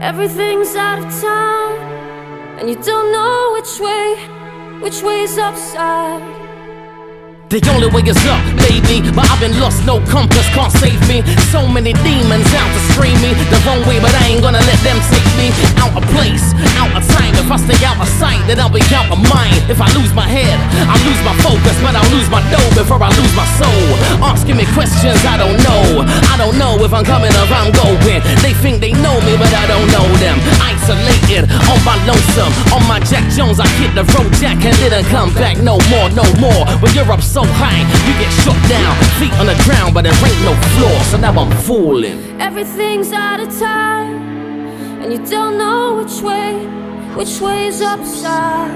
Everything's out of time, and you don't know which way's upside. The only way is up, baby, but I've been lost, no compass can't save me. So many demons out to scream me the wrong way, but I ain't gonna let them take me. Out of place, out of time. If I stay out of sight, then I'll be out of mind. If I lose my head, I'll lose my focus, but I'll lose my dough before I lose my soul. Asking me questions I don't know. I don't know if I'm coming or I'm going. They think they know me, but I don't know them. Isolated, on my lonesome, on my Jack Jones, I hit the road jack and didn't come back no more, no more. When you're up so high, you get shot down, feet on the ground, but there ain't no floor, so now I'm falling. Everything's out of time, and you don't know which way's upside.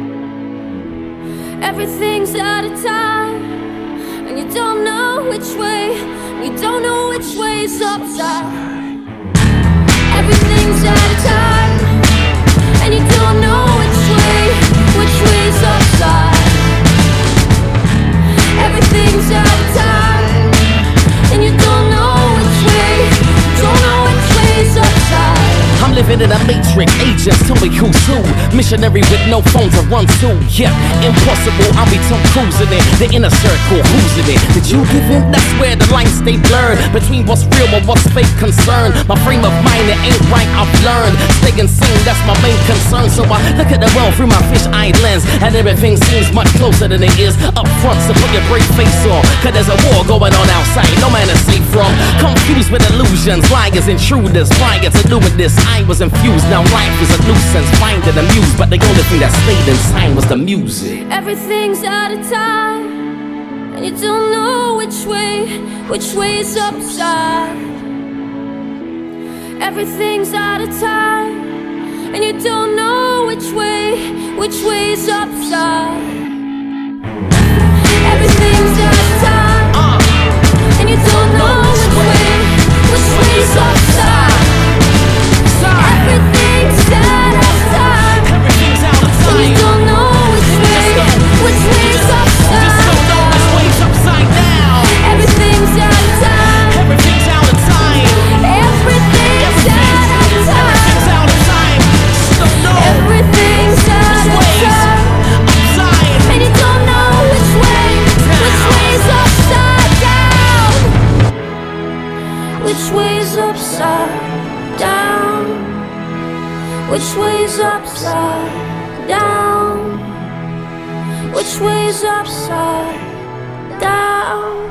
Everything's out of time, and you don't know which way's upside. Everything's out of time, and you don't know which way's upside. Everything's out of time, and you don't know which way's upside. I'm living in a matrix, agents tell me who's who. Missionary with no phone to run to. Yeah, impossible, I'll be Tom Cruise in it. The inner circle, who's in it? Did you give in? That's where the lines stay blurred between what's real and what's fake concern. My frame of mind, it ain't right, I've learned. Staying sane, that's my main concern. So I look at the world through my fish-eye lens, and everything seems much closer than it is up front. So put your brave face on, cause there's a war going on outside, no man is safe from. Confused with illusions, liars, intruders. Prior to doing this, I was infused. Now life is a nuisance, finding amused, but the only thing that stayed inside was the music. Everything's out of time, and you don't know which way's upside. Everything's out of time, and you don't know which way's upside. Everything's out of time, and you don't know which way's upside. Everything's out of time, Everything's out of time, and you don't know which way's upside. just don't know which way's upside down. Everything's out of time. Everything's out of time. Everything's out of time. Everything's out of time. Just don't know Everything's out of which way's time, upside. and you don't know which way's upside down. Which way's upside down? Which way's upside down? Which way's upside down?